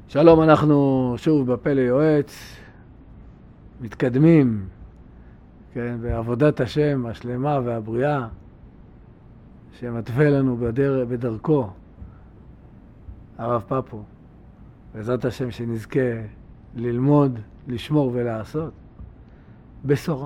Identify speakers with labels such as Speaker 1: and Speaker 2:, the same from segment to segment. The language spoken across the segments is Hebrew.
Speaker 1: שלום, אנחנו שוב בפה ליועץ, מתקדמים, כן, בעבודת השם השלמה והבריאה, שמתווה לנו בדרכו, הרב פפו. בעזרת השם שנזכה ללמוד, לשמור ולעשות, בשורה.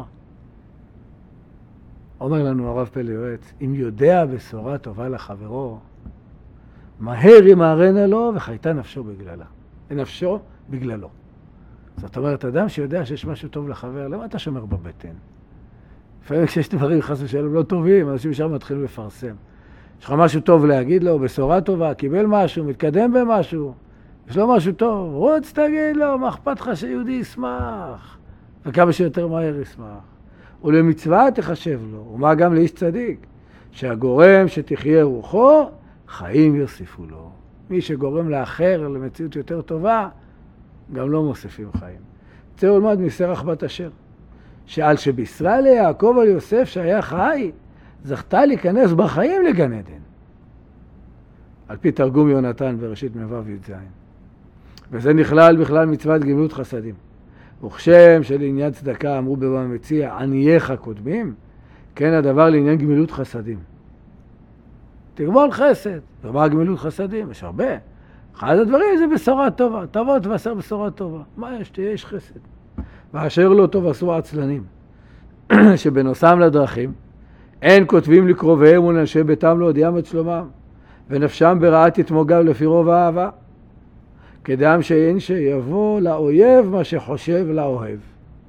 Speaker 1: אומר לנו הרב פה ליועץ, אם יודע בשורה טובה לחברו, מהר ימהרנה לו וחייתה נפשו בגללה. נפשו בגללו. זאת אומרת, אדם שיודע שיש משהו טוב לחבר, למה אתה שומר בבטן? לפעמים כשיש דברים חס ושלום לא טובים, אנשים שם מתחילים לפרסם. יש לך משהו טוב להגיד לו, בשורה טובה, קיבל משהו, מתקדם במשהו, יש לו משהו טוב, רוץ תגיד לו, מה אכפת לך שיהודי ישמח? וכמה שיותר מהר ישמח. ולמצווה תחשב לו, ומה גם לאיש צדיק, שהגורם שתחיה רוחו, חיים יוסיפו לו. מי שגורם לאחר למציאות יותר טובה, גם לא מוסיפים חיים. זה עולמד מסרח בת אשר, שעל שבישרה ליעקב על יוסף שהיה חי, זכתה להיכנס בחיים לגן עדן. על פי תרגום יונתן בראשית מבב י"ז. וזה נכלל בכלל מצוות גמילות חסדים. וכשם שלעניין צדקה אמרו בבא מציע, ענייך קודמים, כן הדבר לעניין גמילות חסדים. תגמול חסד, ומה גמילות חסדים? יש הרבה. אחד הדברים זה בשורה טובה, תבוא תבשר בשורה טובה. מה יש? תהיה איש חסד. ואשר לא טוב עשו עצלנים, שבנוסם לדרכים, אין כותבים לקרוביהם ולאנשי ביתם להודיעם את שלומם, ונפשם ברעה תתמוגג לפי רוב האהבה, כדם שאין שיבוא לאויב מה שחושב לאוהב.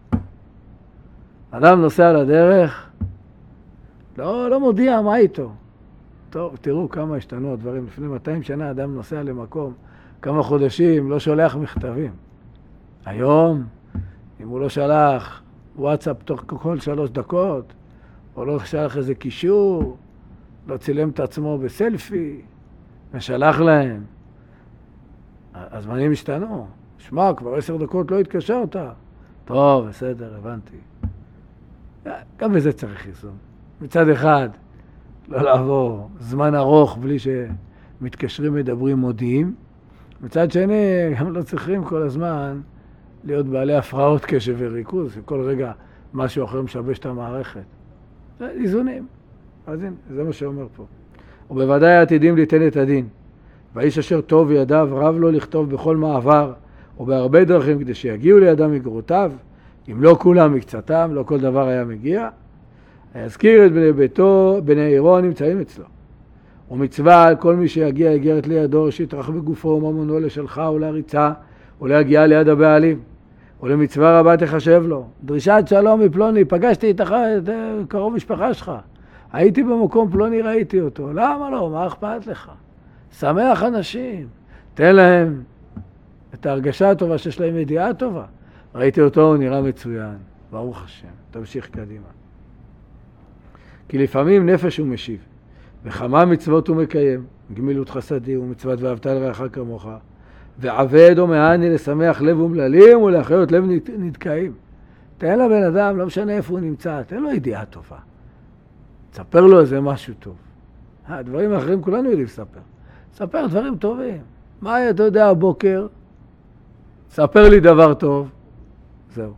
Speaker 1: אדם נוסע לדרך, לא מודיע מה איתו. טוב, תראו כמה השתנו הדברים. לפני 200 שנה אדם נוסע למקום, כמה חודשים, לא שולח מכתבים. היום, אם הוא לא שלח וואטסאפ תוך כל 3 דקות, או לא שלח איזה קישור, לא צילם את עצמו בסלפי, ושלח להם. הזמנים השתנו. שמע, כבר 10 דקות לא התקשרת. טוב, בסדר, הבנתי. גם בזה צריך איזון. מצד אחד, לא לעבור זמן ארוך בלי שמתקשרים, מדברים, מודיעים. מצד שני, גם לא צריכים כל הזמן להיות בעלי הפרעות קשב וריכוז, שכל רגע משהו אחר משבש את המערכת. זה איזונים. אז הנה, זה מה שאומר פה. ובוודאי העתידים ליתן את הדין. והאיש אשר טוב ידיו רב לו לכתוב בכל מעבר, ובהרבה דרכים כדי שיגיעו לידם מגרותיו, אם לא כולם מקצתם, לא כל דבר היה מגיע, יזכיר את בני ביתו, בני עירו הנמצאים אצלו. ומצווה על כל מי שיגיע איגרת לידו, שיטרח בגופו וממונו לשלחה ולהריצה, ולהגיע ליד הבעלים. ולמצווה רבה תחשב לו. דרישת שלום מפלוני, פגשתי איתך את קרוב משפחה שלך. הייתי במקום פלוני, ראיתי אותו. למה לא? מה אכפת לך? שמח אנשים. תן להם את ההרגשה הטובה שיש להם ידיעה טובה. ראיתי אותו, הוא נראה מצוין. ברוך השם. תמשיך קדימה. כי לפעמים נפש הוא משיב, וכמה מצוות הוא מקיים, גמילות חסדים ומצוות ואהבת לרעך כמוך, ועבד או מעני לשמח לב ומללים ולהחיות לב נתקעים. תן לבן אדם, לא משנה איפה הוא נמצא, תן לו ידיעה טובה. תספר לו איזה משהו טוב. הדברים האחרים כולנו יודעים לספר. ספר דברים טובים. מה אתה יודע הבוקר? ספר לי דבר טוב. זהו.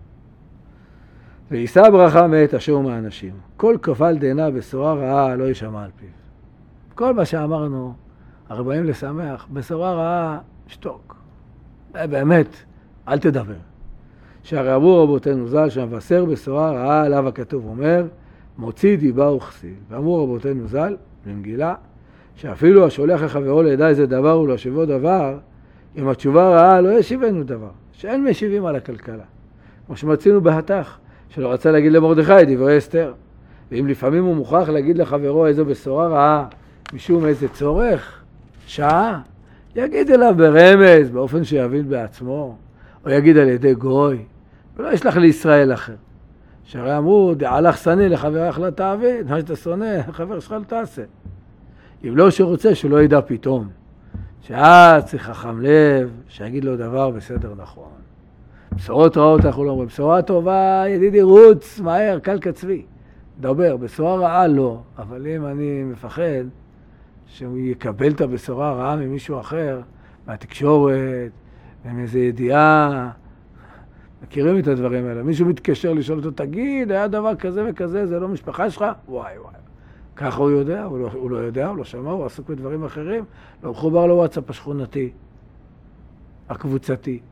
Speaker 1: וישא ברכה מאת אשר מהאנשים. כל כפל דהנה בשורה רעה לא ישמע על פיו. כל מה שאמרנו, הרי באים לשמח, בשורה רעה שתוק. באמת, אל תדבר. שהרי אמרו רבותינו ז"ל שמבשר בשורה רעה עליו הכתוב אומר, מוציא דיבה וכסיל. ואמרו רבותינו ז"ל, במגילה, שאפילו השולח לחברו לידע איזה דבר ולהשיבו דבר, אם התשובה רעה לא ישיבנו דבר, שאין משיבים על הכלכלה. כמו שמצינו בהתך, שלא רצה להגיד למרדכי דברי אסתר. ואם לפעמים הוא מוכרח להגיד לחברו איזו בשורה רעה, משום איזה צורך, שעה, יגיד אליו ברמז, באופן שיבין בעצמו, או יגיד על ידי גוי, ולא ישלח לישראל אחר. שהרי אמרו, דעלך שני לחברך לתעביד, מה שאתה שונא, חבר שלך לתעשה. אם לא שרוצה, שלא ידע פתאום. שאז צריך חכם לב, שיגיד לו דבר בסדר נכון. בשורות רעות אנחנו לא אומרים, בשורה טובה, ידידי רוץ, מהר, קל כצבי. דבר, בשורה רעה לא, אבל אם אני מפחד שהוא יקבל את הבשורה הרעה ממישהו אחר, מהתקשורת, עם איזו ידיעה, מכירים את הדברים האלה. מישהו מתקשר לשאול אותו, תגיד, היה דבר כזה וכזה, זה לא משפחה שלך? וואי. ככה הוא יודע, הוא לא יודע, הוא לא שמע, הוא עסוק בדברים אחרים, לא מחובר לוואטסאפ השכונתי, הקבוצתי.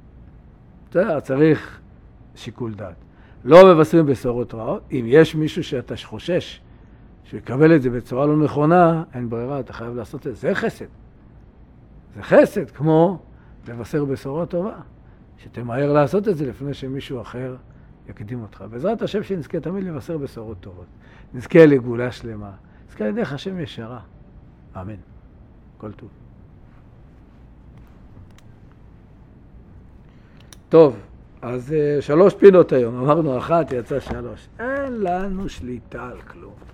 Speaker 1: צריך שיקול דעת. לא מבשרים בשורות רעות. אם יש מישהו שאתה חושש שהוא יקבל את זה בצורה לא נכונה, אין ברירה, אתה חייב לעשות את זה. זה חסד. זה חסד, כמו לבשר בשורות טובה. שתמהר לעשות את זה לפני שמישהו אחר יקדים אותך. בעזרת השם שנזכה תמיד לבשר בשורות טובות. נזכה לגאולה שלמה. נזכה לדרך השם ישרה. אמן. כל טוב. טוב, אז 3 פינות היום. אמרנו 1, יצא 3. אין לנו שליטה על כלום.